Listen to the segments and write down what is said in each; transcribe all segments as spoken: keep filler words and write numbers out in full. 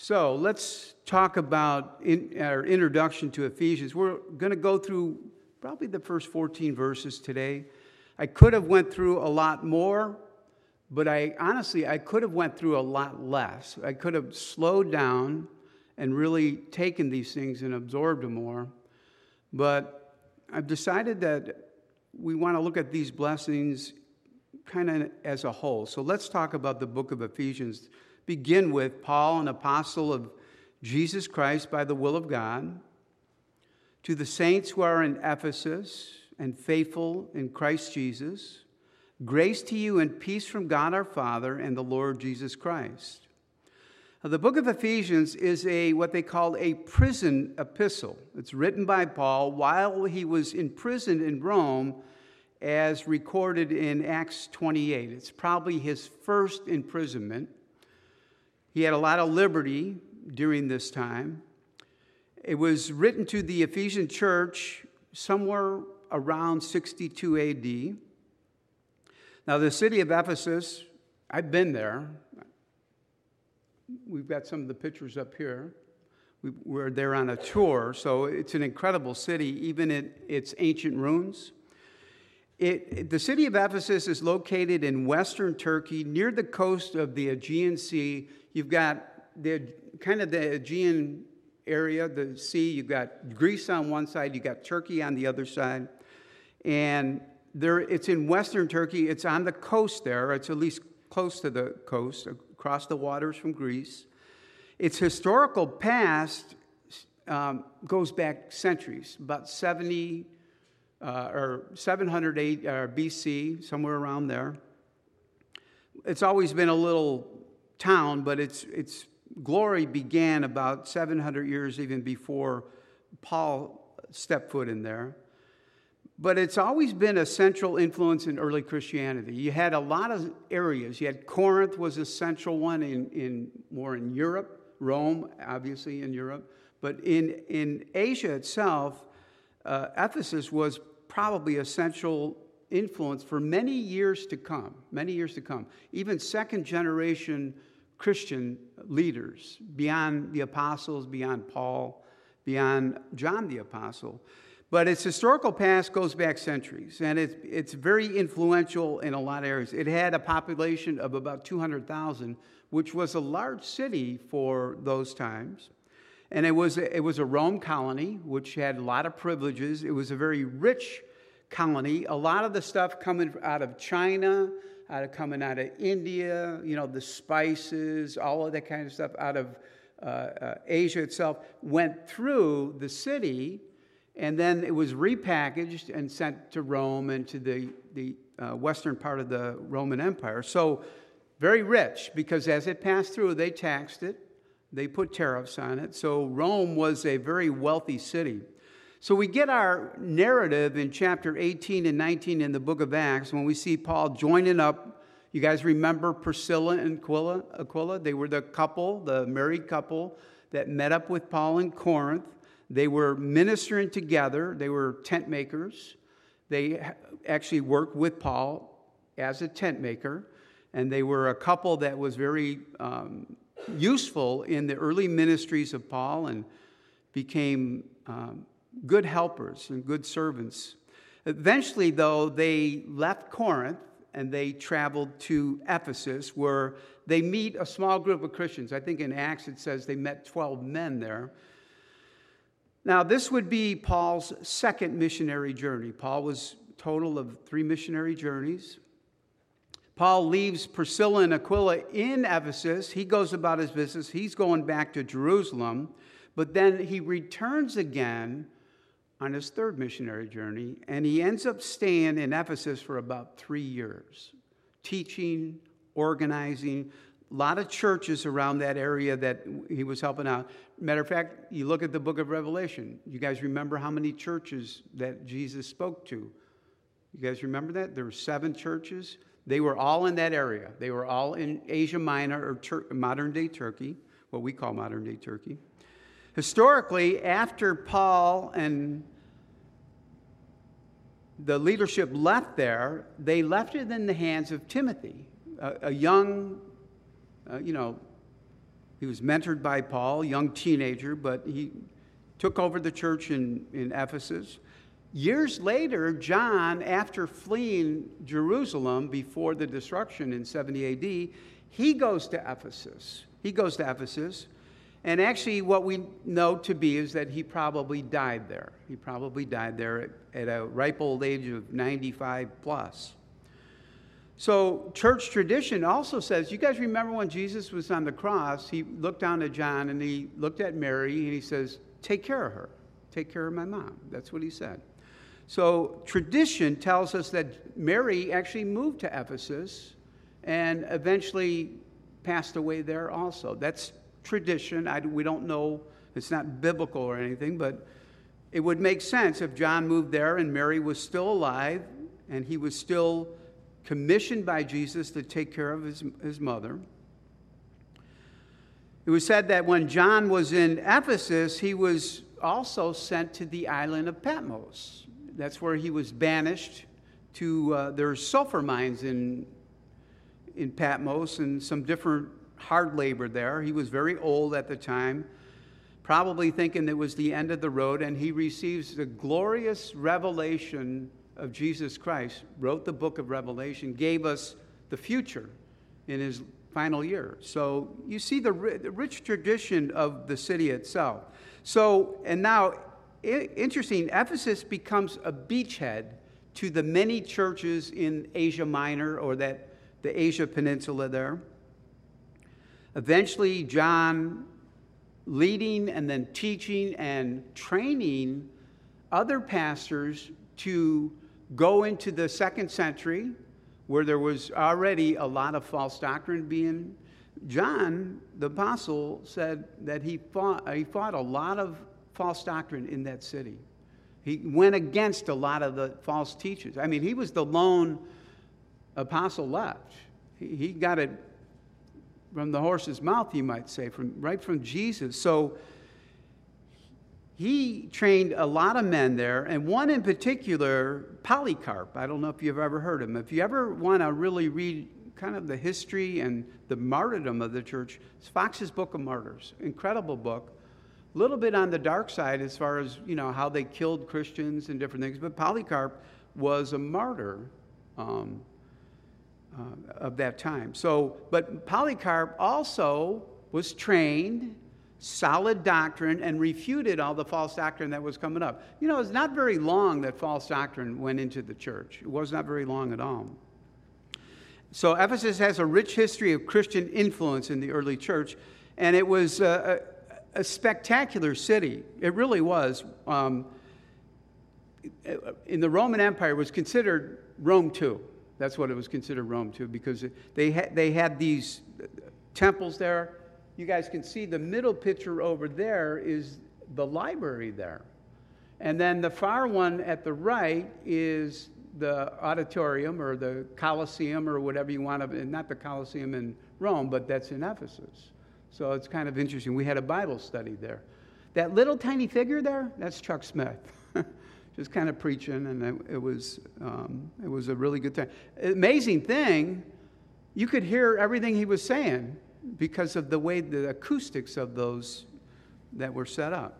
So let's talk about in, our introduction to Ephesians. We're going to go through probably the first fourteen verses today. I could have went through a lot more, but I honestly, I could have went through a lot less. I could have slowed down and really taken these things and absorbed them more. But I've decided that we want to look at these blessings kind of as a whole. So let's talk about the book of Ephesians. Begin with Paul, an apostle of Jesus Christ by the will of God, to the saints who are in Ephesus and faithful in Christ Jesus, grace to you and peace from God our Father and the Lord Jesus Christ. Now, the book of Ephesians is a what they call a prison epistle. It's written by Paul while he was imprisoned in Rome, as recorded in Acts twenty-eight. It's probably his first imprisonment. He had a lot of liberty during this time. It was written to the Ephesian church somewhere around sixty-two A D. Now, the city of Ephesus, I've been there. We've got some of the pictures up here. We were there on a tour, so it's an incredible city, even in its ancient ruins. It, the city of Ephesus is located in western Turkey, near the coast of the Aegean Sea. You've got the kind of the Aegean area, the sea. You've got Greece on one side. You've got Turkey on the other side. And there, it's in western Turkey. It's on the coast there. It's at least close to the coast, across the waters from Greece. Its historical past um, goes back centuries, about seventy uh, or seven hundred eight uh, B C, somewhere around there. It's always been a little town, but its its glory began about seven hundred years even before Paul stepped foot in there. But it's always been a central influence in early Christianity. You had a lot of areas. You had Corinth was a central one in, in more in Europe, Rome, obviously in Europe. But in, in Asia itself, uh, Ephesus was probably a central influence for many years to come, many years to come. Even second generation Christian leaders, beyond the apostles, beyond Paul, beyond John the Apostle. But its historical past goes back centuries, and it's, it's very influential in a lot of areas. It had a population of about two hundred thousand, which was a large city for those times. And it was, a, it was a Rome colony, which had a lot of privileges. It was a very rich colony. A lot of the stuff coming out of China, out of coming out of India, you know, the spices, all of that kind of stuff out of uh, uh, Asia itself, went through the city. And then it was repackaged and sent to Rome and to the, the uh, western part of the Roman Empire. So very rich, because as it passed through, they taxed it. They put tariffs on it. So Rome was a very wealthy city. So we get our narrative in chapter eighteen and nineteen in the book of Acts when we see Paul joining up. You guys remember Priscilla and Aquila? Aquila? They were the couple, the married couple that met up with Paul in Corinth. They were ministering together. They were tent makers. They actually worked with Paul as a tent maker. And they were a couple that was very um, useful in the early ministries of Paul and became um, good helpers and good servants. Eventually, though, they left Corinth and they traveled to Ephesus, where they meet a small group of Christians. I think in Acts it says they met twelve men there. Now, this would be Paul's second missionary journey. Paul was a total of three missionary journeys. Paul leaves Priscilla and Aquila in Ephesus. He goes about his business. He's going back to Jerusalem. But then he returns again on his third missionary journey, and he ends up staying in Ephesus for about three years, teaching, organizing. A lot of churches around that area that he was helping out. Matter of fact, you look at the book of Revelation. You guys remember how many churches that Jesus spoke to? You guys remember that? There were seven churches. They were all in that area. They were all in Asia Minor, or Tur- modern-day Turkey, what we call modern-day Turkey. Historically, after Paul and the leadership left there, they left it in the hands of Timothy, a, a young, uh, you know, He was mentored by Paul, young teenager, but he took over the church in, in Ephesus. Years later, John, after fleeing Jerusalem before the destruction in seventy A D, he goes to Ephesus. He goes to Ephesus. And actually what we know to be is that he probably died there. He probably died there at, at a ripe old age of ninety-five plus. So church tradition also says, you guys remember when Jesus was on the cross, he looked down at John and he looked at Mary and he says, take care of her. Take care of my mom. That's what he said. So tradition tells us that Mary actually moved to Ephesus and eventually passed away there also. That's tradition. I, we don't know. It's not biblical or anything, but it would make sense if John moved there and Mary was still alive and he was still commissioned by Jesus to take care of his, his mother. It was said that when John was in Ephesus, he was also sent to the island of Patmos. That's where he was banished to, uh, there's sulfur mines in, in Patmos and some different hard labor there. He was very old at the time, probably thinking it was the end of the road, and he receives the glorious revelation of Jesus Christ, wrote the book of Revelation, gave us the future in his final year. So you see the, the rich tradition of the city itself. So, and now, I- interesting, Ephesus becomes a beachhead to the many churches in Asia Minor, or that the Asia Peninsula there. Eventually, John leading and then teaching and training other pastors to go into the second century, where there was already a lot of false doctrine being. John, the apostle, said that he fought, he fought a lot of false doctrine in that city. He went against a lot of the false teachers. I mean, he was the lone apostle left. He, he got it from the horse's mouth, you might say, from right from Jesus. So he trained a lot of men there, and one in particular, Polycarp. I don't know if you've ever heard of him. If you ever want to really read kind of the history and the martyrdom of the church, it's Fox's Book of Martyrs. Incredible book. A little bit on the dark side as far as, you know, how they killed Christians and different things. But Polycarp was a martyr um, uh, of that time. So, but Polycarp also was trained, solid doctrine, and refuted all the false doctrine that was coming up. You know, it's not very long that false doctrine went into the church. It was not very long at all. So Ephesus has a rich history of Christian influence in the early church, and it was a, a, a spectacular city. It really was. Um, in the Roman Empire, it was considered Rome two. That's what it was considered, Rome two, because they had, they had these temples there. You guys can see the middle picture over there is the library there. And then the far one at the right is the auditorium or the Colosseum or whatever you want to, not the Colosseum in Rome, but that's in Ephesus. So it's kind of interesting. We had a Bible study there. That little tiny figure there, that's Chuck Smith. Just kind of preaching, and it, it was um, it was a really good time. Amazing thing, you could hear everything he was saying because of the way the acoustics of those that were set up.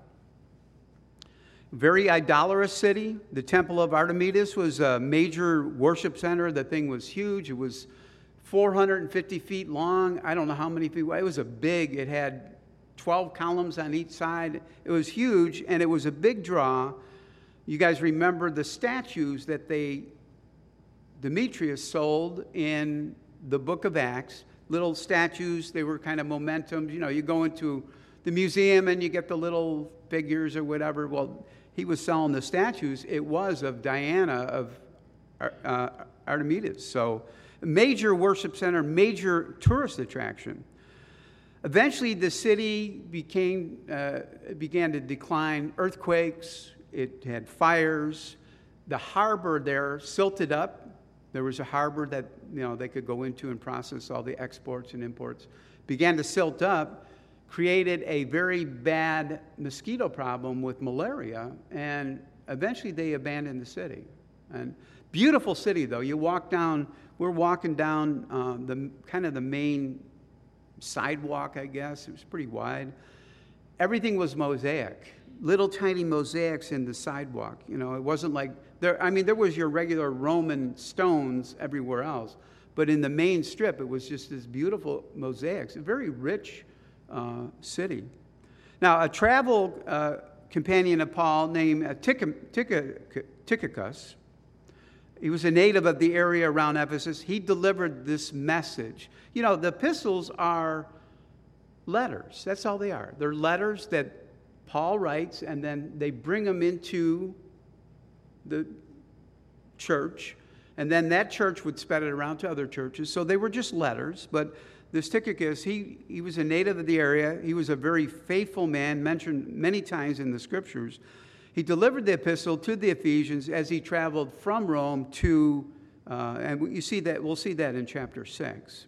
Very idolatrous city. The Temple of Artemis was a major worship center. The thing was huge. It was four hundred fifty feet long. I don't know how many feet. It was a big, it had twelve columns on each side. It was huge, and it was a big draw. You guys remember the statues that they, Demetrius sold in the book of Acts. Little statues, they were kind of momentum. You know, you go into the museum and you get the little figures or whatever. Well, he was selling the statues. It was of Diana, of uh, Artemis. So, major worship center, major tourist attraction. Eventually, the city became uh, began to decline. Earthquakes. It had fires. The harbor there silted up. There was a harbor that, you know, they could go into and process all the exports and imports. Began to silt up, created a very bad mosquito problem with malaria, and eventually they abandoned the city. And beautiful city, though. You walk down, we're walking down uh, the kind of the main sidewalk, I guess. It was pretty wide. Everything was mosaic, little tiny mosaics in the sidewalk. You know, it wasn't like there. I mean, there was your regular Roman stones everywhere else, but in the main strip, it was just this beautiful mosaics. A very rich uh, city. Now, a travel uh, companion of Paul named uh, Tychicus. He was a native of the area around Ephesus. He delivered this message. You know, the epistles are letters. That's all they are. They're letters that Paul writes, and then they bring them into the church, and then that church would spread it around to other churches. So they were just letters, but this Tychicus, he, he was a native of the area. He was a very faithful man, mentioned many times in the scriptures. He delivered the epistle to the Ephesians as he traveled from Rome to, uh, and you see that, we'll see that in chapter six.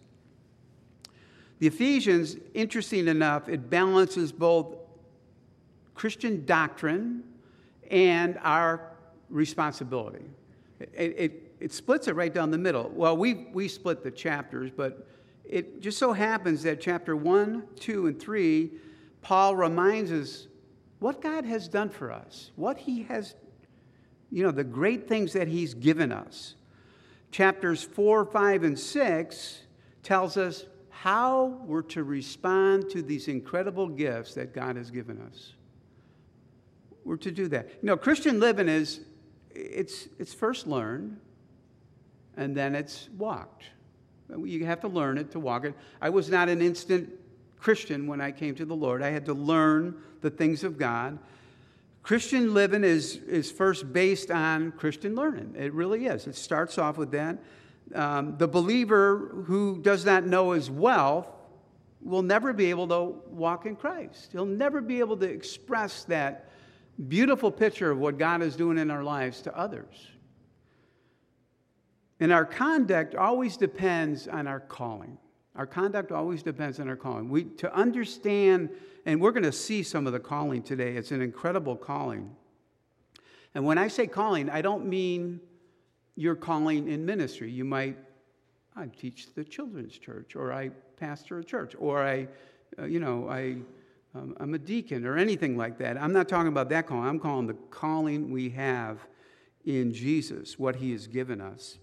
The Ephesians, interesting enough, it balances both Christian doctrine and our responsibility. It, it, it splits it right down the middle. Well, we, we split the chapters, but it just so happens that chapter one, two, and three, Paul reminds us what God has done for us, what he has, you know, the great things that he's given us. Chapters four, five, and six tells us how we're to respond to these incredible gifts that God has given us. We're to do that. You know, Christian living is, it's, it's first learned, and then it's walked. You have to learn it to walk it. I was not an instant Christian when I came to the Lord. I had to learn the things of God. Christian living is, is first based on Christian learning. It really is. It starts off with that. Um, the believer who does not know his wealth will never be able to walk in Christ. He'll never be able to express that beautiful picture of what God is doing in our lives to others. And our conduct always depends on our calling. Our conduct always depends on our calling. We, to understand, and we're going to see some of the calling today. It's an incredible calling. And when I say calling, I don't mean your calling in ministry. You might, I teach the children's church, or I pastor a church, or I, uh, you know, I, um, I'm a deacon, or anything like that. I'm not talking about that calling. I'm calling the calling we have in Jesus, what he has given us.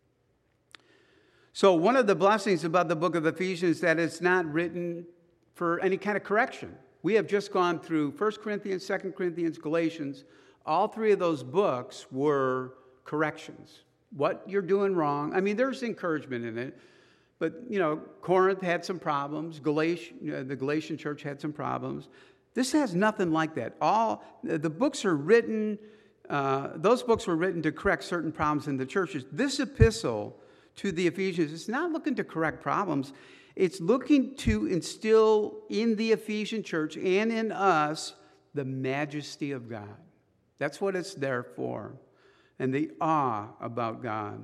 So one of the blessings about the book of Ephesians is that it's not written for any kind of correction. We have just gone through First Corinthians, Second Corinthians, Galatians. All three of those books were corrections. What you're doing wrong. I mean, there's encouragement in it. But, you know, Corinth had some problems. Galatian, the Galatian church had some problems. This has nothing like that. All the books are written, uh, those books were written to correct certain problems in the churches. This epistle to the Ephesians, it's not looking to correct problems. It's looking to instill in the Ephesian church and in us the majesty of God. That's what it's there for. And the awe about God.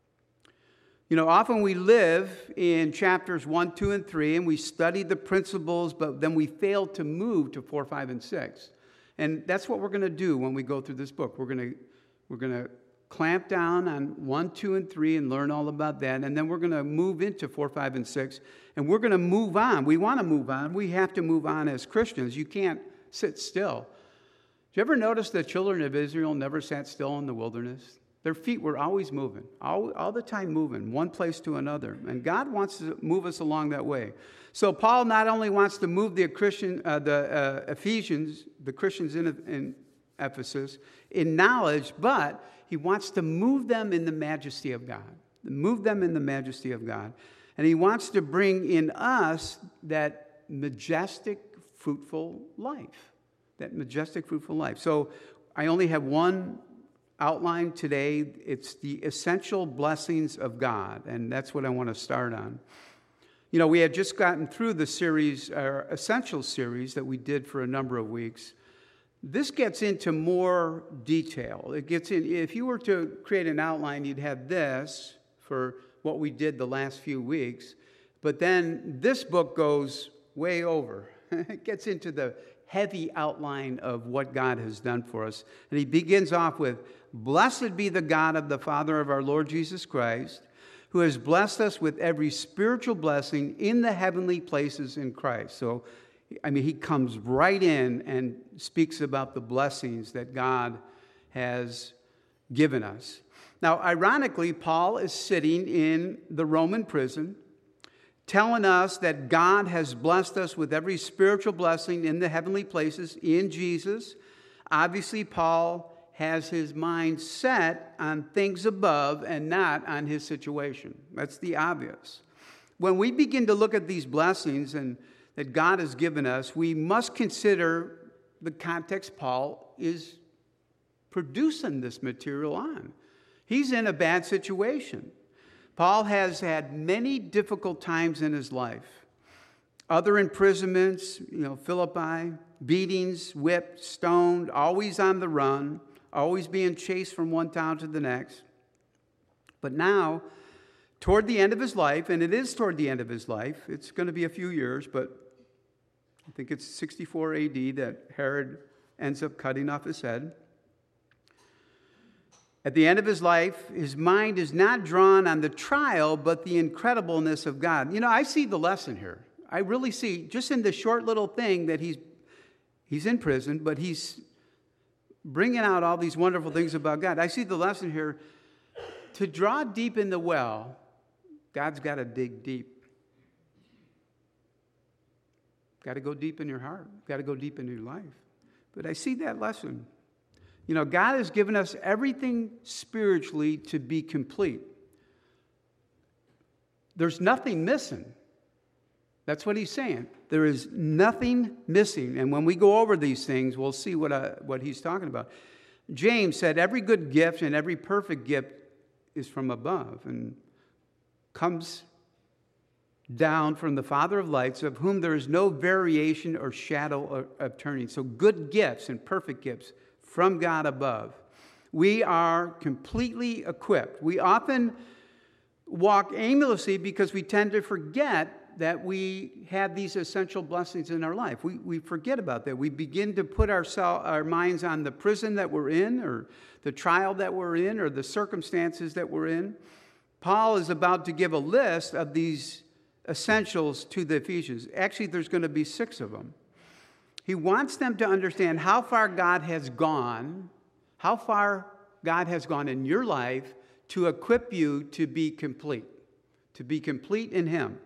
You know, often we live in chapters one, two, and three, and we study the principles, but then we fail to move to four, five, and six. And that's what we're going to do when we go through this book. We're going to, we're going to clamp down on one, two, and three and learn all about that. And then we're going to move into four, five, and six. And we're going to move on. We want to move on. We have to move on as Christians. You can't sit still. Did you ever notice the children of Israel never sat still in the wilderness? Their feet were always moving, all, all the time moving, one place to another. And God wants to move us along that way. So Paul not only wants to move the Christian, uh, the uh, Ephesians, the Christians in, in Ephesus, in knowledge, but he wants to move them in the majesty of God. Move them in the majesty of God. And he wants to bring in us that majestic, fruitful life. That majestic, fruitful life. So I only have one outline today. It's the essential blessings of God. And that's what I want to start on. You know, we had just gotten through the series, our essential series that we did for a number of weeks. This gets into more detail. It gets in, if you were to create an outline, you'd have this for what we did the last few weeks. But then this book goes way over. It gets into the heavy outline of what God has done for us. And he begins off with, "Blessed be the God of the Father of our Lord Jesus Christ, who has blessed us with every spiritual blessing in the heavenly places in Christ. So, I mean, he comes right in and speaks about the blessings that God has given us. Now, ironically, Paul is sitting in the Roman prison, telling us that God has blessed us with every spiritual blessing in the heavenly places in Jesus. Obviously, Paul has his mind set on things above and not on his situation. That's the obvious. When we begin to look at these blessings and that God has given us, we must consider the context Paul is producing this material on. He's in a bad situation. Paul has had many difficult times in his life. Other imprisonments, you know, Philippi, beatings, whipped, stoned, always on the run, always being chased from one town to the next. But now, toward the end of his life, and it is toward the end of his life, it's going to be a few years, but I think it's sixty-four A D that Herod ends up cutting off his head. At the end of his life, his mind is not drawn on the trial, but the incredibleness of God. You know, I see the lesson here. I really see, just in this short little thing, that he's he's in prison, but he's bringing out all these wonderful things about God. I see the lesson here. To draw deep in the well, God's got to dig deep. Got to go deep in your heart. Got to go deep in your life. But I see that lesson. You know, God has given us everything spiritually to be complete. There's nothing missing. That's what he's saying. There is nothing missing. And when we go over these things, we'll see what, uh, what he's talking about. James said, every good gift and every perfect gift is from above and comes down from the Father of lights, of whom there is no variation or shadow of, of turning. So good gifts and perfect gifts from God above. We are completely equipped. We often walk aimlessly because we tend to forget that we have these essential blessings in our life. We, we forget about that. We begin to put ourselves, our minds on the prison that we're in, or the trial that we're in, or the circumstances that we're in. Paul is about to give a list of these essentials to the Ephesians. Actually, there's going to be six of them. He wants them to understand how far God has gone, how far God has gone in your life to equip you to be complete, to be complete in Him.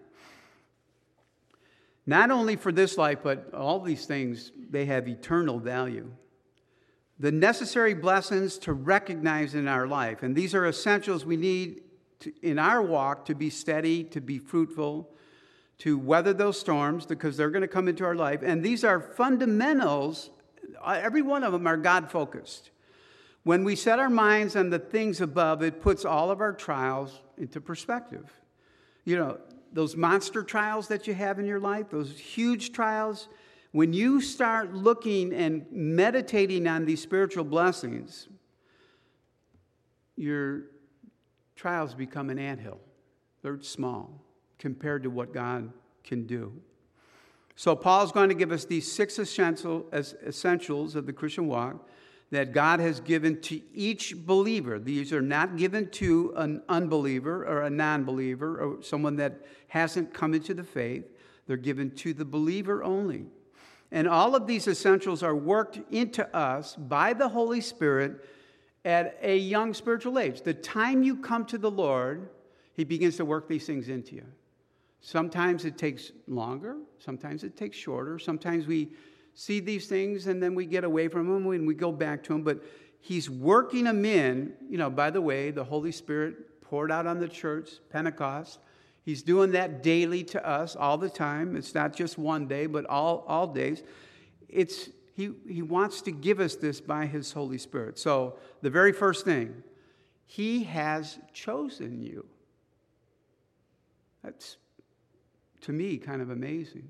Not only for this life, but all these things, they have eternal value. The necessary blessings to recognize in our life, and these are essentials we need to, in our walk to be steady, to be fruitful, to weather those storms, because they're going to come into our life. And these are fundamentals. Every one of them are God-focused. When we set our minds on the things above, it puts all of our trials into perspective. You know, those monster trials that you have in your life, those huge trials, when you start looking and meditating on these spiritual blessings, your trials become an anthill. They're small compared to what God can do. So Paul's going to give us these six essential, essentials of the Christian walk that God has given to each believer. These are not given to an unbeliever or a non-believer or someone that hasn't come into the faith. They're given to the believer only. And all of these essentials are worked into us by the Holy Spirit at a young spiritual age. The time you come to the Lord, He begins to work these things into you. Sometimes it takes longer. Sometimes it takes shorter. Sometimes we see these things and then we get away from them and we go back to them. But He's working them in. You know, by the way, the Holy Spirit poured out on the church, Pentecost. He's doing that daily to us all the time. It's not just one day, but all, all days. It's he, he wants to give us this by His Holy Spirit. So the very first thing, He has chosen you. That's, to me, kind of amazing.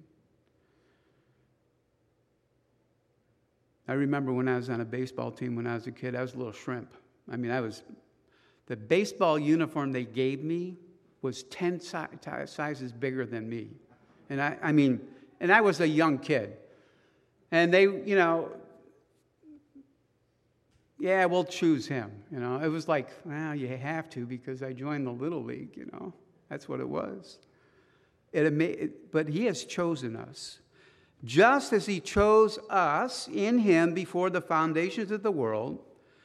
I remember when I was on a baseball team when I was a kid, I was a little shrimp. I mean, I was, the baseball uniform they gave me was ten si- sizes bigger than me. And I, I mean, and I was a young kid. And they, you know, yeah, we'll choose him. You know, it was like, well, you have to because I joined the Little League, you know. That's what it was. It, it, but he has chosen us. Just as he chose us in him before the foundations of the world,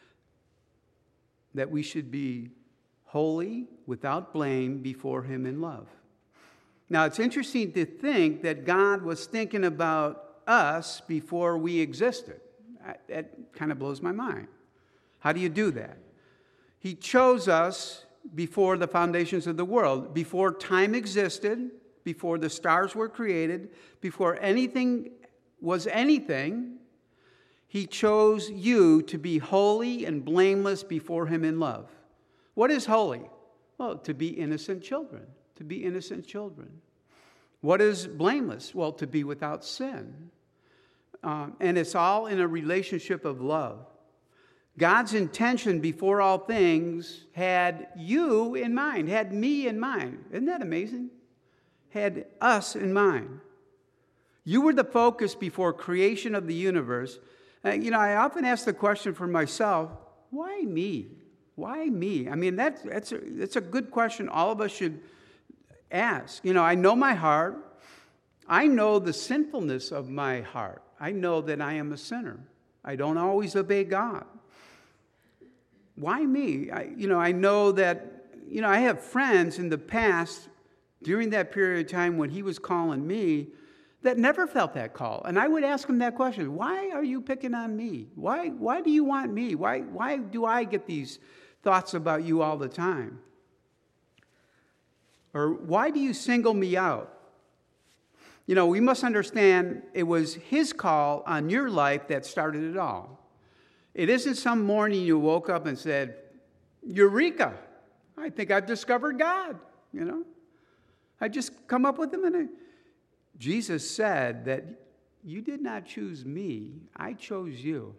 that we should be holy, without blame, before him in love. Now, it's interesting to think that God was thinking about us before we existed. That kind of blows my mind. How do you do that? He chose us before the foundations of the world, before time existed, before the stars were created, before anything was anything. He chose you to be holy and blameless before him in love. What is holy? Well, to be innocent children, to be innocent children. What is blameless? Well, to be without sin. Um, and it's all in a relationship of love. God's intention before all things had you in mind, had me in mind. Isn't that amazing? Had us in mind. You were the focus before creation of the universe. Uh, you know, I often ask the question for myself, why me? Why me? I mean, that's, that's, a, that's a good question all of us should ask. You know, I know my heart. I know the sinfulness of my heart. I know that I am a sinner. I don't always obey God. Why me? I, you know, I know that, you know, I have friends in the past, during that period of time when he was calling me, that never felt that call. And I would ask him that question, why are you picking on me? Why, why do you want me? Why, why do I get these thoughts about you all the time? Or why do you single me out? You know, we must understand it was his call on your life that started it all. It isn't some morning you woke up and said, Eureka, I think I've discovered God, you know. I just come up with him. And I... Jesus said that you did not choose me, I chose you.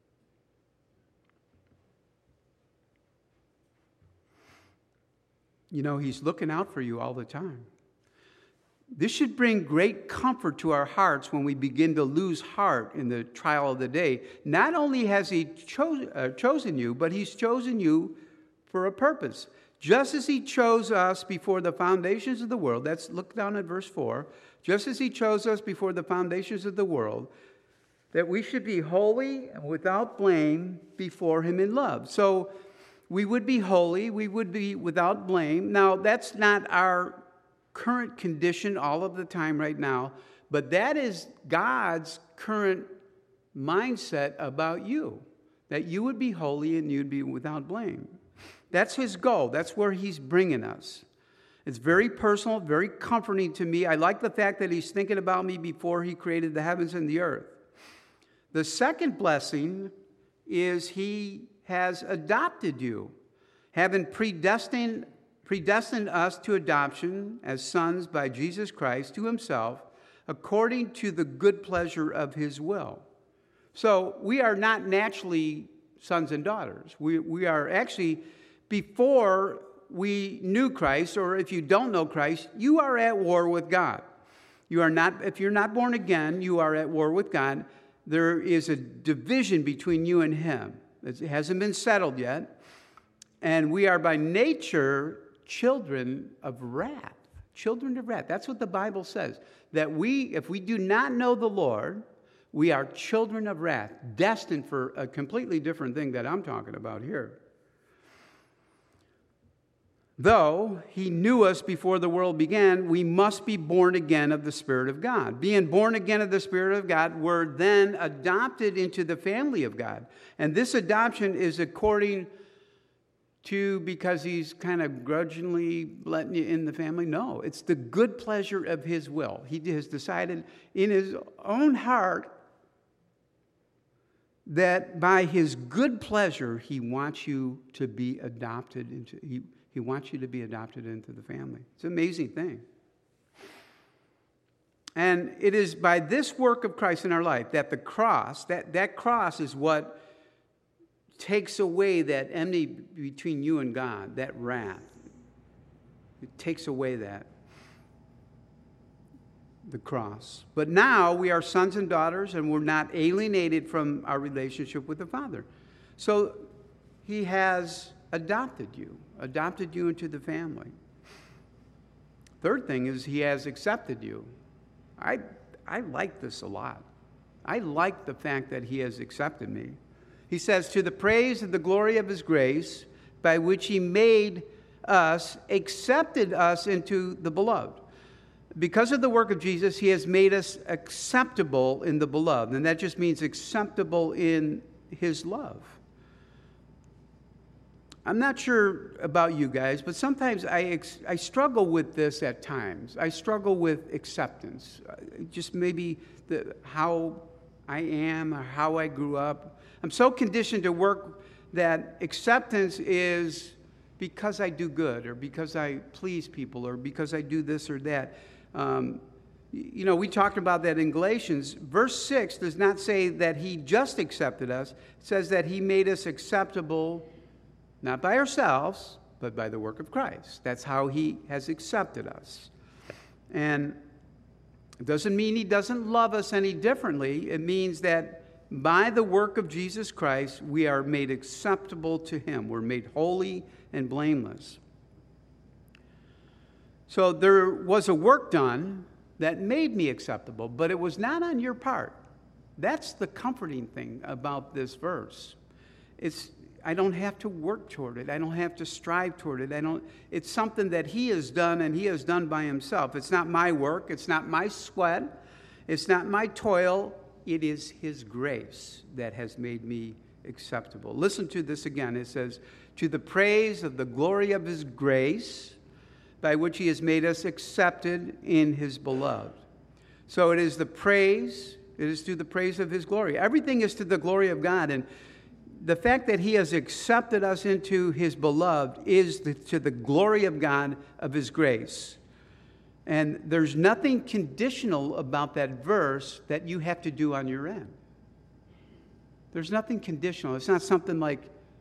You know, he's looking out for you all the time. This should bring great comfort to our hearts when we begin to lose heart in the trial of the day. Not only has he cho- uh, chosen you, but he's chosen you for a purpose. Just as he chose us before the foundations of the world, let's look down at verse four. Just as he chose us before the foundations of the world, that we should be holy and without blame before him in love. So we would be holy, we would be without blame. Now, that's not our current condition all of the time right now, but that is God's current mindset about you, that you would be holy and you'd be without blame. That's his goal. That's where he's bringing us. It's very personal, very comforting to me. I like the fact that he's thinking about me before he created the heavens and the earth. The second blessing is he has adopted you, having predestined predestined us to adoption as sons by Jesus Christ to himself, according to the good pleasure of his will. So we are not naturally sons and daughters. We, we are actually, before we knew Christ, or if you don't know Christ, you are at war with God. You are not, if you're not born again, you are at war with God. There is a division between you and him. It hasn't been settled yet. And we are by nature children of wrath. Children of wrath. That's what the Bible says. That we, if we do not know the Lord, we are children of wrath, destined for a completely different thing that I'm talking about here. Though he knew us before the world began, we must be born again of the Spirit of God. Being born again of the Spirit of God, we're then adopted into the family of God. And this adoption is according to because he's kind of grudgingly letting you in the family. No, it's the good pleasure of his will. He has decided in his own heart that by his good pleasure, he wants you to be adopted into, he, he wants you to be adopted into the family. It's an amazing thing. And it is by this work of Christ in our life that the cross, that, that cross is what takes away that enmity between you and God, that wrath. It takes away that, the cross. But now we are sons and daughters, and we're not alienated from our relationship with the Father. So he has adopted you, adopted you into the family. Third thing is he has accepted you. I, I like this a lot. I like the fact that he has accepted me. He says, to the praise and the glory of his grace, by which he made us, accepted us into the beloved. Because of the work of Jesus, he has made us acceptable in the beloved. And that just means acceptable in his love. I'm not sure about you guys, but sometimes I, ex- I struggle with this at times. I struggle with acceptance. Just maybe the, how I am or how I grew up. I'm so conditioned to work that acceptance is because I do good or because I please people or because I do this or that. Um, you know, we talked about that in Galatians. Verse six does not say that he just accepted us. It says that he made us acceptable, not by ourselves, but by the work of Christ. That's how he has accepted us. And it doesn't mean he doesn't love us any differently. It means that by the work of Jesus Christ, we are made acceptable to him. We're made holy and blameless. So there was a work done that made me acceptable, but it was not on your part. That's the comforting thing about this verse. It's I don't have to work toward it. I don't have to strive toward it. I don't it's something that he has done and he has done by himself. It's not my work, it's not my sweat, it's not my toil. It is his grace that has made me acceptable. Listen to this again. It says, to the praise of the glory of his grace, by which he has made us accepted in his beloved. So it is the praise, it is to the praise of his glory. Everything is to the glory of God. And the fact that he has accepted us into his beloved is the, to the glory of God, of his grace. And there's nothing conditional about that verse that you have to do on your end. There's nothing conditional. It's not something like,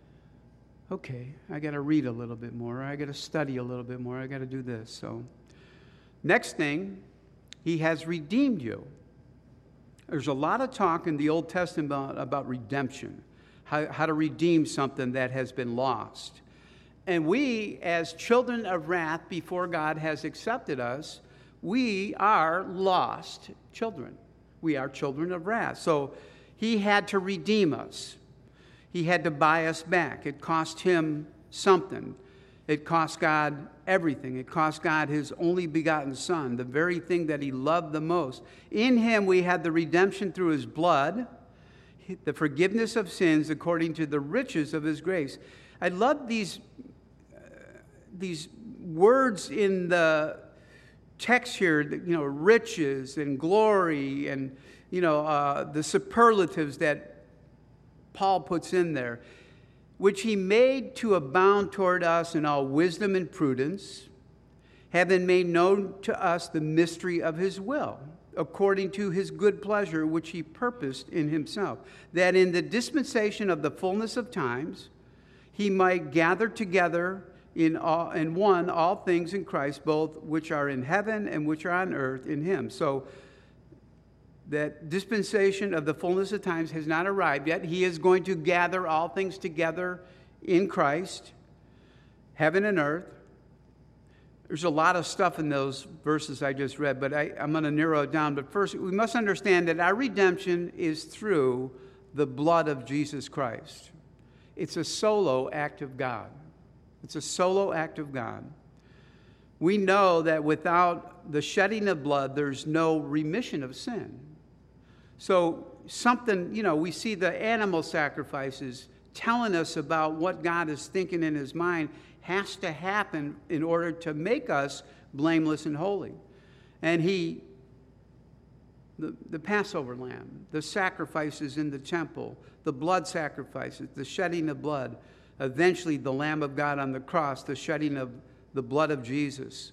okay, I got to read a little bit more. I got to study a little bit more. I got to do this. So, next thing, he has redeemed you. There's a lot of talk in the Old Testament about, about redemption, how, how to redeem something that has been lost. And we, as children of wrath before God has accepted us, we are lost children. We are children of wrath. So he had to redeem us. He had to buy us back. It cost him something. It cost God everything. It cost God his only begotten Son, the very thing that he loved the most. In him we had the redemption through his blood, the forgiveness of sins according to the riches of his grace. I love these These words in the text here, you know, riches and glory and, you know, uh, the superlatives that Paul puts in there, which he made to abound toward us in all wisdom and prudence, having made known to us the mystery of his will, according to his good pleasure, which he purposed in himself, that in the dispensation of the fullness of times, he might gather together in all, in one, all things in Christ, both which are in heaven and which are on earth in him. So that dispensation of the fullness of times has not arrived yet. He is going to gather all things together in Christ, heaven and earth. There's a lot of stuff in those verses I just read, but I, I'm going to narrow it down. But first, we must understand that our redemption is through the blood of Jesus Christ. It's a solo act of God. It's a solo act of God. We know that without the shedding of blood, there's no remission of sin. So something, you know, we see the animal sacrifices telling us about what God is thinking in his mind has to happen in order to make us blameless and holy. And he, the, the Passover lamb, the sacrifices in the temple, the blood sacrifices, the shedding of blood, eventually the Lamb of God on the cross, the shedding of the blood of Jesus.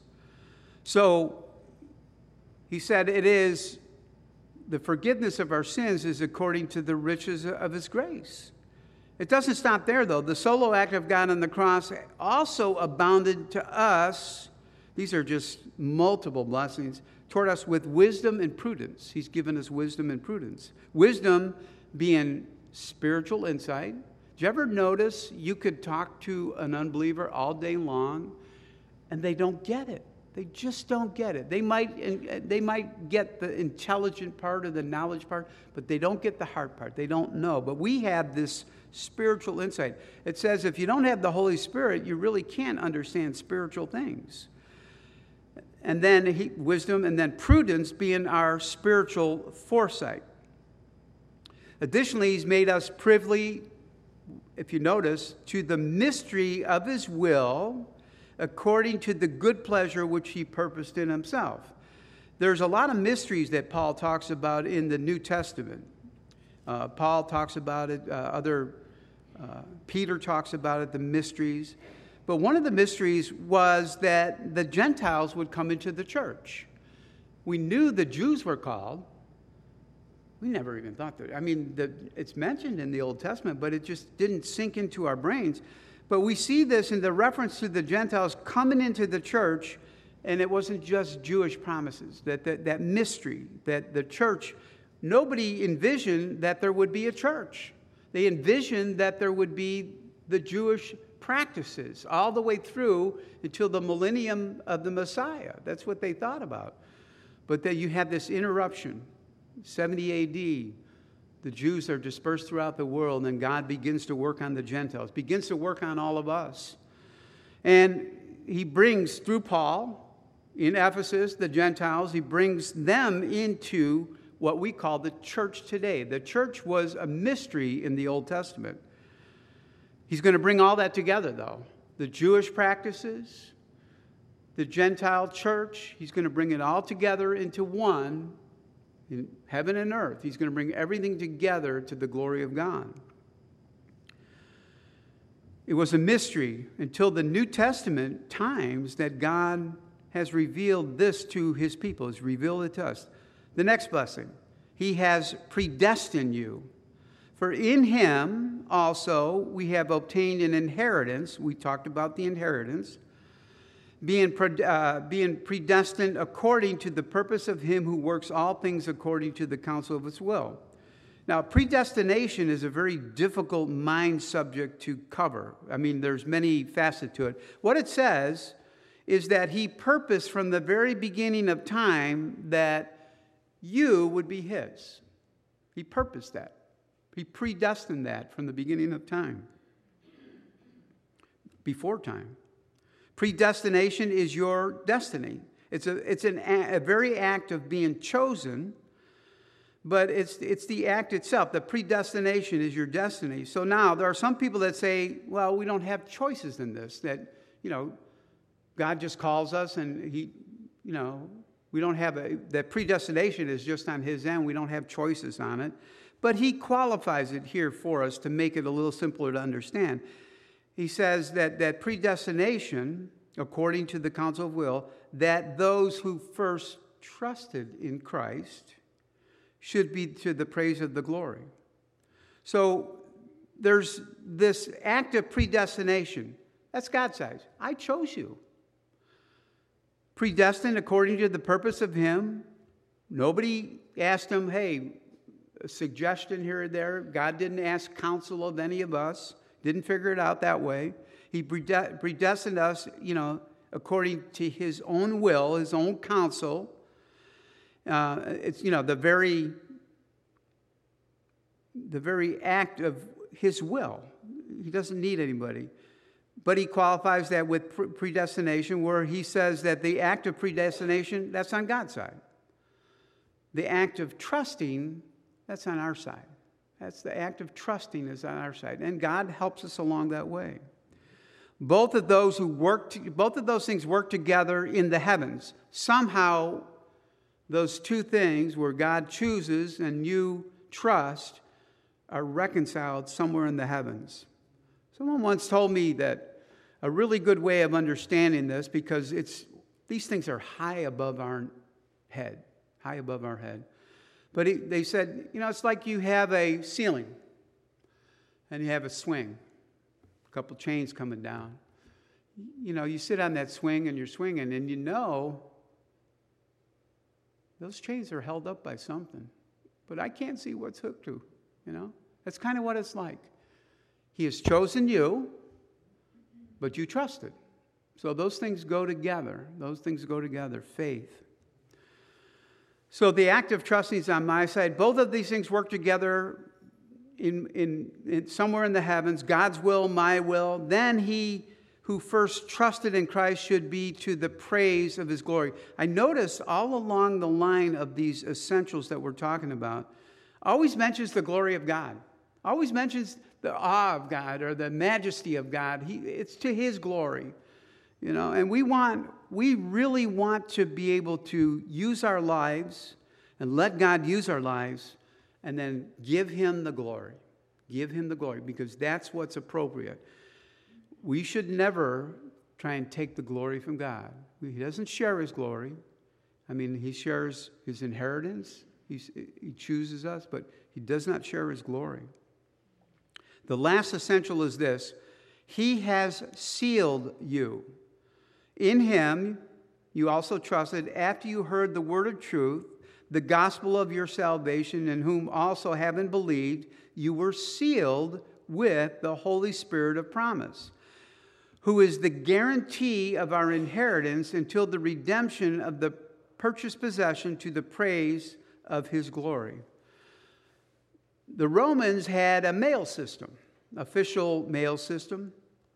So he said it is, the forgiveness of our sins is according to the riches of his grace. It doesn't stop there, though. The solo act of God on the cross also abounded to us. These are just multiple blessings toward us with wisdom and prudence. He's given us wisdom and prudence. Wisdom being spiritual insight, Did you ever notice you could talk to an unbeliever all day long and they don't get it? They just don't get it. They might, they might get the intelligent part or the knowledge part, but they don't get the heart part. They don't know. But we have this spiritual insight. It says if you don't have the Holy Spirit, you really can't understand spiritual things. And then he, wisdom, and then prudence being our spiritual foresight. Additionally, he's made us privy, if you notice, to the mystery of his will, according to the good pleasure which he purposed in himself. There's a lot of mysteries that Paul talks about in the New Testament. Uh, Paul talks about it, uh, other, uh, Peter talks about it, the mysteries. But one of the mysteries was that the Gentiles would come into the church. We knew the Jews were called. We never even thought that. I mean, the, it's mentioned in the Old Testament, but it just didn't sink into our brains. But we see this in the reference to the Gentiles coming into the church, and it wasn't just Jewish promises, that, that, that mystery, that the church, nobody envisioned that there would be a church. They envisioned that there would be the Jewish practices all the way through until the millennium of the Messiah. That's what they thought about. But then you have this interruption, seventy A D, the Jews are dispersed throughout the world, and God begins to work on the Gentiles, begins to work on all of us. And he brings, through Paul, in Ephesus, the Gentiles, he brings them into what we call the church today. The church was a mystery in the Old Testament. He's going to bring all that together, though. The Jewish practices, the Gentile church, he's going to bring it all together into one. In heaven and earth, he's going to bring everything together to the glory of God. It was a mystery until the New Testament times that God has revealed this to his people, has revealed it to us. The next blessing, he has predestined you. For in him also we have obtained an inheritance. We talked about the inheritance. Being, uh, being predestined according to the purpose of him who works all things according to the counsel of his will. Now, predestination is a very difficult mind subject to cover. I mean, there's many facets to it. What it says is that he purposed from the very beginning of time that you would be his. He purposed that. He predestined that from the beginning of time. Before time. Predestination is your destiny. It's a it's an a, a very act of being chosen, but it's it's the act itself. The predestination is your destiny. So now there are some people that say, well, we don't have choices in this. That, you know, God just calls us, and he, you know, we don't have a that predestination is just on his end. We don't have choices on it, but he qualifies it here for us to make it a little simpler to understand. He says that, that predestination, according to the counsel of will, that those who first trusted in Christ should be to the praise of the glory. So there's this act of predestination. That's God's side. I chose you. Predestined according to the purpose of him. Nobody asked him, hey, a suggestion here or there. God didn't ask counsel of any of us. Didn't figure it out that way. He predestined us, you know, according to his own will, his own counsel. Uh, it's, you know, the very, the very act of his will. He doesn't need anybody. But he qualifies that with predestination, where he says that the act of predestination, that's on God's side. The act of trusting, that's on our side. That's the act of trusting is on our side. And God helps us along that way. Both of those who work, to, both of those things work together in the heavens. Somehow, those two things where God chooses and you trust are reconciled somewhere in the heavens. Someone once told me that a really good way of understanding this, because it's these things are high above our head, high above our head. But he, they said, you know, it's like you have a ceiling and you have a swing, a couple chains coming down. You know, you sit on that swing and you're swinging, and you know those chains are held up by something. But I can't see what's hooked to, you know. That's kind of what it's like. He has chosen you, but you trusted. So those things go together. Those things go together, faith. So the act of trusting is on my side. Both of these things work together in, in, in somewhere in the heavens. God's will, my will. Then he who first trusted in Christ should be to the praise of his glory. I notice all along the line of these essentials that we're talking about, always mentions the glory of God. Always mentions the awe of God or the majesty of God. He, it's to his glory. You know, and we want, we really want to be able to use our lives and let God use our lives and then give him the glory. Give him the glory because that's what's appropriate. We should never try and take the glory from God. He doesn't share his glory. I mean, he shares his inheritance. He's, he chooses us, but he does not share his glory. The last essential is this. He has sealed you. In him, you also trusted after you heard the word of truth, the gospel of your salvation, in whom also having believed, you were sealed with the Holy Spirit of promise, who is the guarantee of our inheritance until the redemption of the purchased possession to the praise of his glory. The Romans had a mail system, official mail system.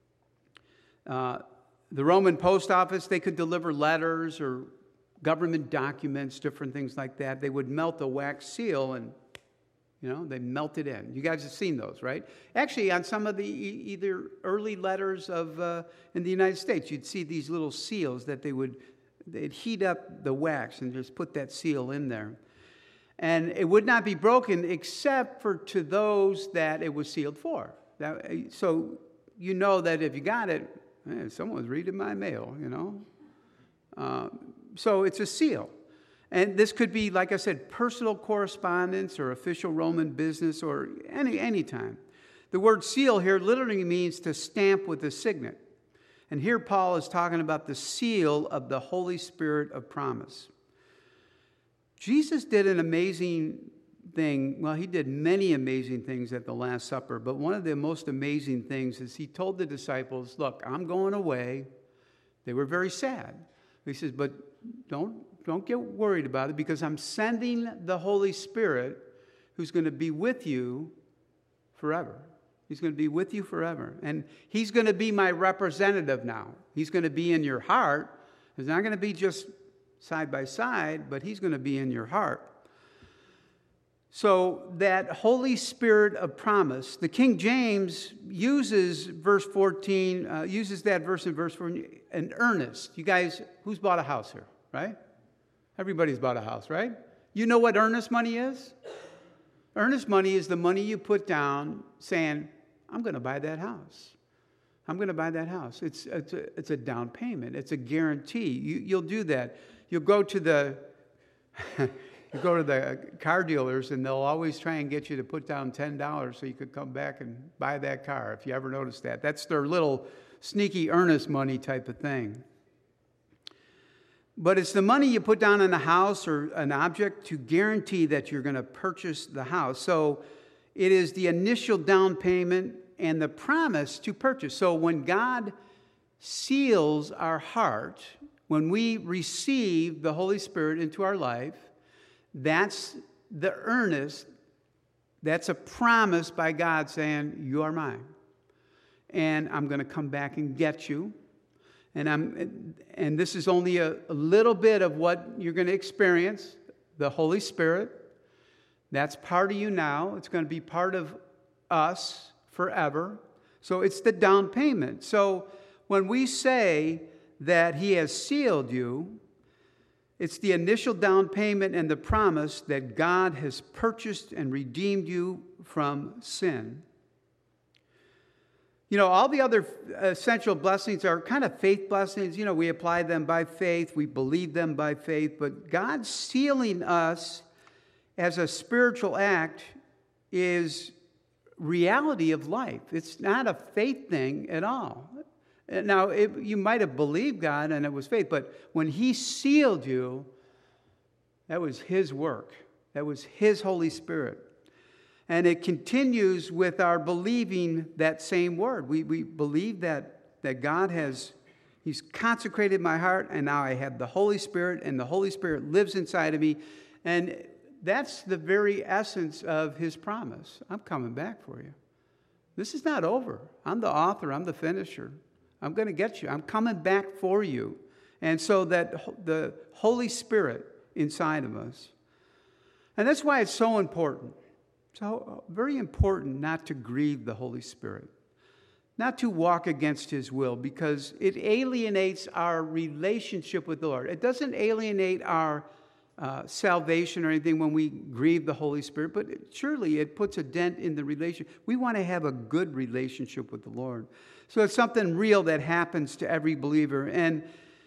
Uh, The Roman post office, they could deliver letters or government documents, different things like that. They would melt a wax seal and, you know, they melt it in. You guys have seen those, right? Actually, on some of the e- either early letters of uh, in the United States, you'd see these little seals that they would, they'd heat up the wax and just put that seal in there. And it would not be broken except for to those that it was sealed for. That, so you know that if you got it, man, someone was reading my mail, you know. Uh, so it's a seal. And this could be, like I said, personal correspondence or official Roman business or any any time. The word seal here literally means to stamp with a signet. And here Paul is talking about the seal of the Holy Spirit of promise. Jesus did an amazing thing. Well, he did many amazing things at the Last Supper, but one of the most amazing things is he told the disciples, look, I'm going away. They were very sad. He says, but don't, don't get worried about it because I'm sending the Holy Spirit who's going to be with you forever. He's going to be with you forever. And he's going to be my representative now. He's going to be in your heart. He's not going to be just side by side, but he's going to be in your heart. So that Holy Spirit of promise, the King James uses verse fourteen, uh, uses that verse in verse fourteen, an earnest. You guys, who's bought a house here, right? Everybody's bought a house, right? You know what earnest money is? Earnest money is the money you put down saying, I'm going to buy that house. I'm going to buy that house. It's, it's, a, it's a down payment. It's a guarantee. You, you'll do that. You'll go to the... You go to the car dealers, and they'll always try and get you to put down ten dollars so you could come back and buy that car, if you ever notice that. That's their little sneaky earnest money type of thing. But it's the money you put down on a house or an object to guarantee that you're going to purchase the house. So it is the initial down payment and the promise to purchase. So when God seals our heart, when we receive the Holy Spirit into our life, that's the earnest, that's a promise by God saying, you are mine. And I'm going to come back and get you. And I'm, and this is only a, a little bit of what you're going to experience, the Holy Spirit. That's part of you now. It's going to be part of us forever. So it's the down payment. So when we say that he has sealed you, it's the initial down payment and the promise that God has purchased and redeemed you from sin. You know, all the other essential blessings are kind of faith blessings. You know, we apply them by faith. We believe them by faith. But God sealing us as a spiritual act is reality of life. It's not a faith thing at all. Now, it, you might have believed God and it was faith, but when he sealed you, that was his work. That was his Holy Spirit. And it continues with our believing that same word. We, we believe that, that God has, He's consecrated my heart, and now I have the Holy Spirit, and the Holy Spirit lives inside of me. And that's the very essence of His promise. I'm coming back for you. This is not over. I'm the author. I'm the finisher. I'm going to get you. I'm coming back for you. And so that the Holy Spirit inside of us. And that's why it's so important. So very important not to grieve the Holy Spirit, not to walk against His will, because it alienates our relationship with the Lord. It doesn't alienate our uh, salvation or anything when we grieve the Holy Spirit, but it, surely it puts a dent in the relation. We want to have a good relationship with the Lord. So it's something real that happens to every believer, and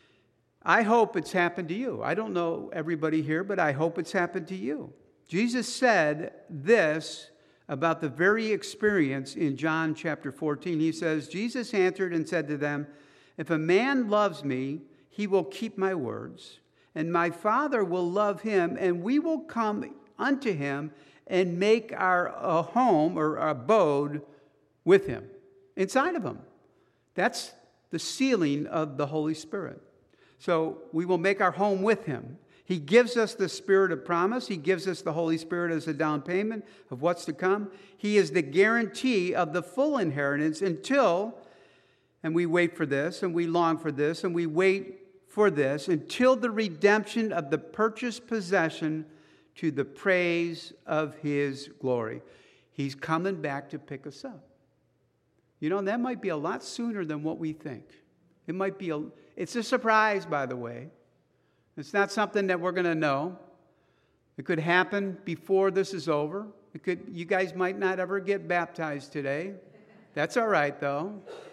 I hope it's happened to you. I don't know everybody here, but I hope it's happened to you. Jesus said this about the very experience in John chapter fourteen. He says, Jesus answered and said to them, if a man loves me, he will keep my words, and my Father will love him, and we will come unto him and make our a home or abode with him, inside of him. That's the sealing of the Holy Spirit. So we will make our home with him. He gives us the Spirit of promise. He gives us the Holy Spirit as a down payment of what's to come. He is the guarantee of the full inheritance until, and we wait for this, and we long for this, and we wait for this, until the redemption of the purchased possession to the praise of His glory. He's coming back to pick us up. You know, that might be a lot sooner than what we think. It might be a, it's a surprise, by the way. It's not something that we're going to know. It could happen before this is over. It could. You guys might not ever get baptized today. That's all right, though.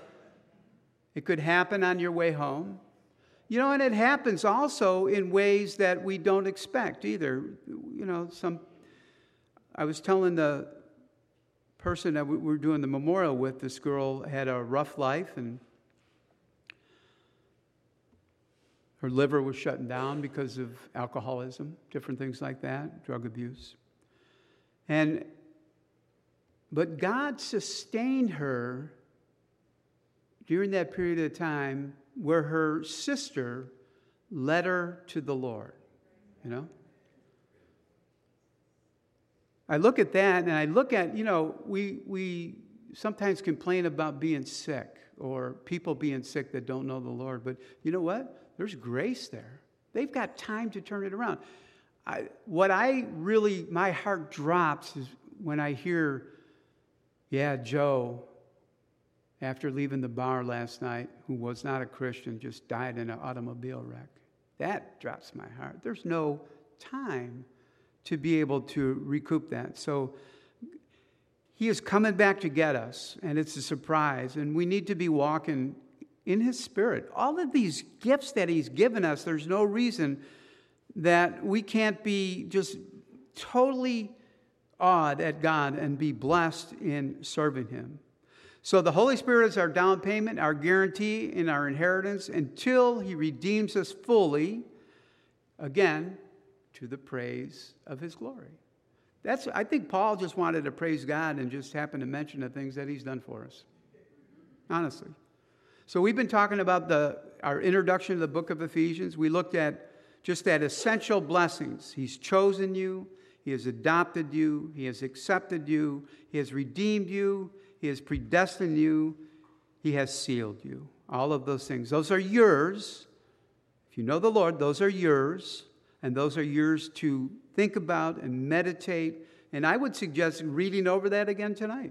It could happen on your way home. You know, and it happens also in ways that we don't expect either. You know, some. I was telling the person that we were doing the memorial with, this girl had a rough life, and her liver was shutting down because of alcoholism, different things like that, drug abuse. And but God sustained her during that period of time where her sister led her to the Lord, you know? I look at that and I look at, you know, we we sometimes complain about being sick or people being sick that don't know the Lord, but you know what? There's grace there. They've got time to turn it around. I, what I really, my heart drops is when I hear, yeah, Joe, after leaving the bar last night, who was not a Christian, just died in an automobile wreck. That drops my heart. There's no time to be able to recoup that. So He is coming back to get us, and it's a surprise, and we need to be walking in His Spirit. All of these gifts that He's given us, there's no reason that we can't be just totally awed at God and be blessed in serving Him. So the Holy Spirit is our down payment, our guarantee, and our inheritance until He redeems us fully, again, to the praise of His glory. That's, I think Paul just wanted to praise God and just happened to mention the things that He's done for us. Honestly. So we've been talking about the our introduction to the book of Ephesians. We looked at just at essential blessings. He's chosen you. He has adopted you. He has accepted you. He has redeemed you. He has predestined you. He has sealed you. All of those things. Those are yours. If you know the Lord, those are yours. And those are yours to think about and meditate. And I would suggest reading over that again tonight.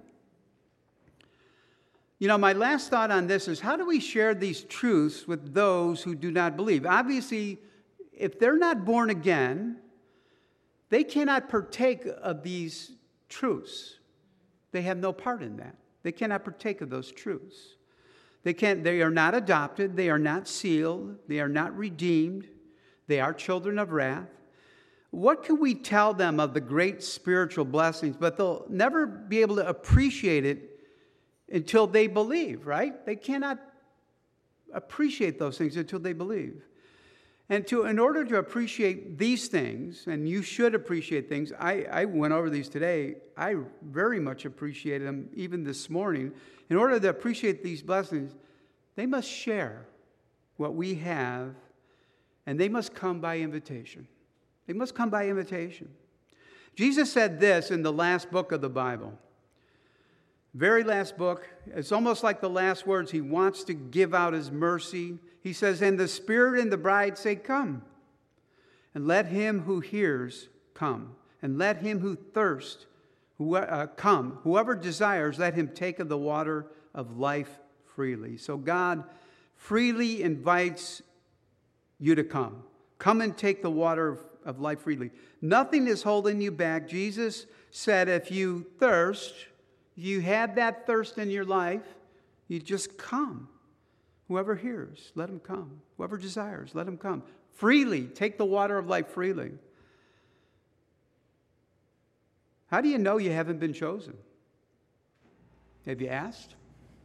You know, my last thought on this is, how do we share these truths with those who do not believe? Obviously, if they're not born again, they cannot partake of these truths. They have no part in that. They cannot partake of those truths. They can't, they are not adopted. They are not sealed. They are not redeemed. They are children of wrath. What can we tell them of the great spiritual blessings? But they'll never be able to appreciate it until they believe, right? They cannot appreciate those things until they believe. And to, in order to appreciate these things, and you should appreciate things, I, I went over these today. I very much appreciated them even this morning. In order to appreciate these blessings, they must share what we have, and they must come by invitation. They must come by invitation. Jesus said this in the last book of the Bible. Very last book. It's almost like the last words. He wants to give out his mercy. He says, and the Spirit and the bride say, come. And let him who hears come. And let him who thirsts who, uh, come. Whoever desires, let him take of the water of life freely. So God freely invites you to come. Come and take the water of, of life freely. Nothing is holding you back. Jesus said, if you thirst, you have that thirst in your life, you just come. Whoever hears, let him come. Whoever desires, let him come. Freely, take the water of life freely. How do you know you haven't been chosen? Have you asked?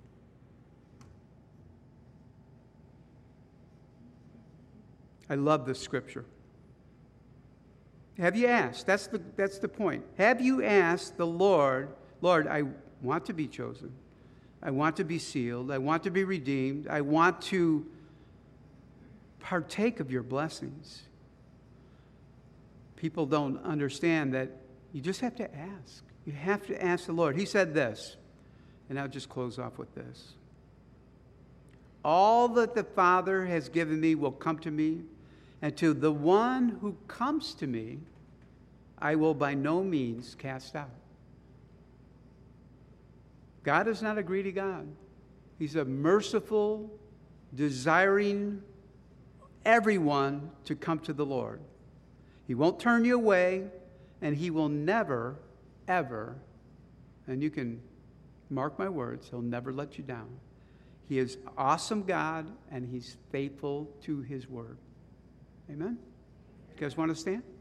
I love this scripture. Have you asked? That's the, that's the point. Have you asked the Lord, Lord, I want to be chosen. I want to be sealed. I want to be redeemed. I want to partake of your blessings. People don't understand that you just have to ask. You have to ask the Lord. He said this, and I'll just close off with this. All that the Father has given me will come to me, and to the one who comes to me, I will by no means cast out. God is not a greedy God. He's a merciful, desiring everyone to come to the Lord. He won't turn you away, and he will never, ever, and you can mark my words, he'll never let you down. He is awesome God, and he's faithful to his word. Amen? You guys want to stand?